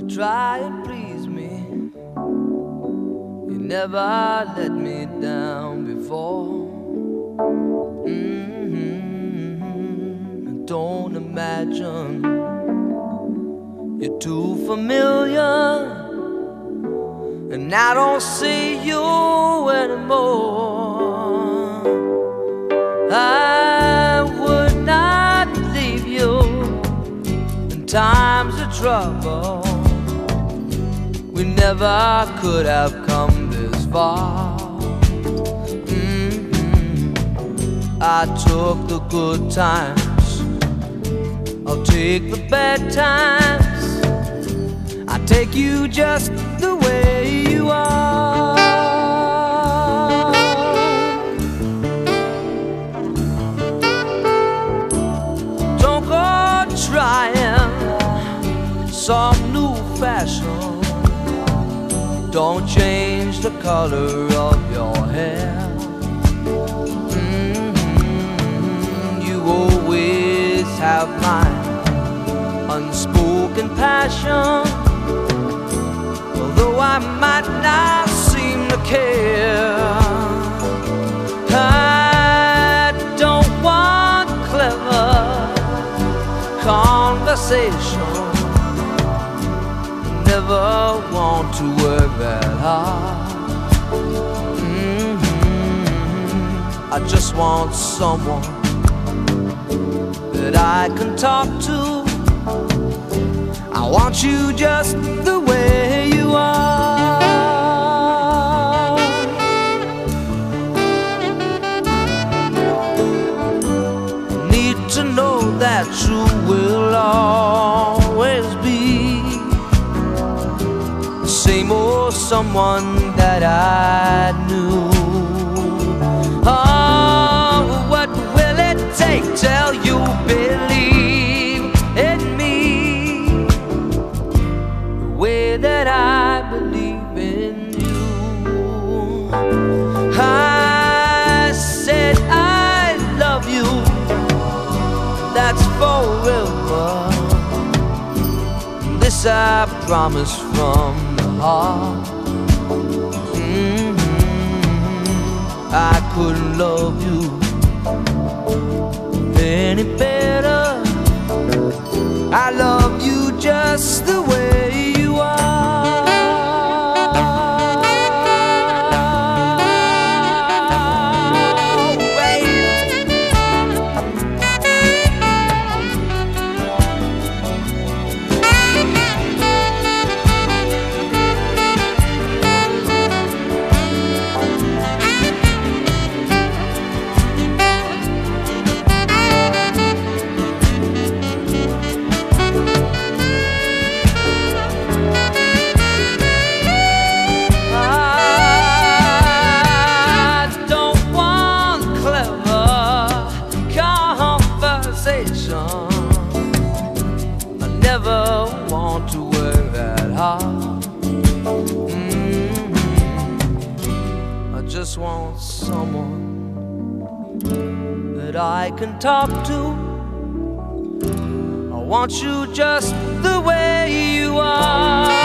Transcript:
try and please me. You never let me down before. Don't imagine you're too familiar, and I don't see you anymore. I would not leave you in times of trouble. We never could have come this far. I took the good times, I'll take the bad times. I take you just the way you are. Don't go trying some new fashion. Don't change the color of your hair. You always have my unspoken passion, although I might not seem to care. I don't want clever conversation, never want to work that hard. I just want someone that I can talk to. I want you just the way you are. Need to know that you will always be the same old someone that I knew. Oh, what will it take till you believe in me the way that I believe in you? I said I love you, that's forever. This I promise from the heart. I couldn't love you any better. I love you just the way you are. I never want to work that hard. I just want someone that I can talk to. I want you just the way you are.